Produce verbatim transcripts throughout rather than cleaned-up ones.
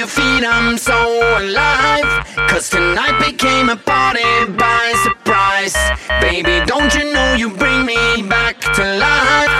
your feet, I'm so alive. Cause tonight became a party by surprise. Baby, don't you know you bring me back to life?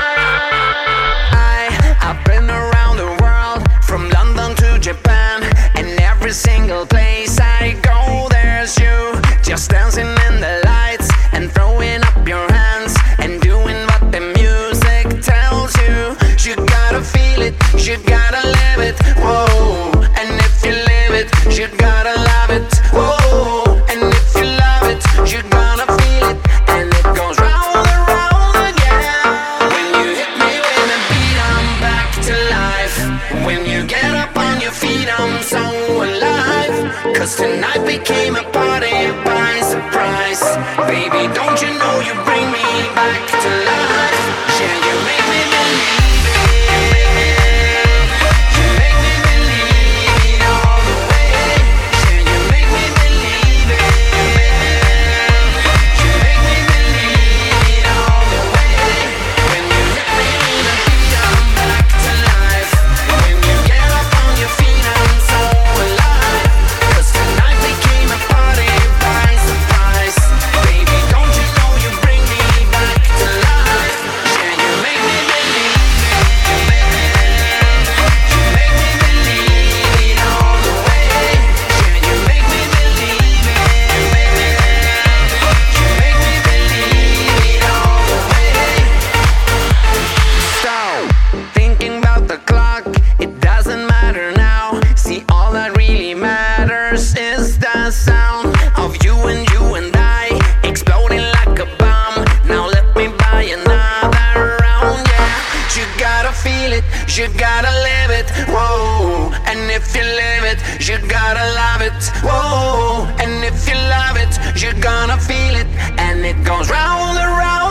I, I've been around the world, from London to Japan, and every single place I go, there's you. Just dancing in the lights and throwing up your hands and doing what the music tells you. You gotta feel it, you gotta live it, whoa. And if you live it, you gotta love it, whoa. And if you love it, you gotta feel it, and it goes round and round again. When you hit me with a beat, I'm back to life. When you get up on your feet, I'm so alive. Cause tonight became a party by surprise. Baby, don't you know you bring me back to life? Yeah, you make me believe. Is the sound of you and you and I exploding like a bomb. Now let me buy another round, yeah. You gotta feel it, you gotta live it, whoa. And if you live it, you gotta love it, whoa. And if you love it, you're gonna feel it, and it goes round and round.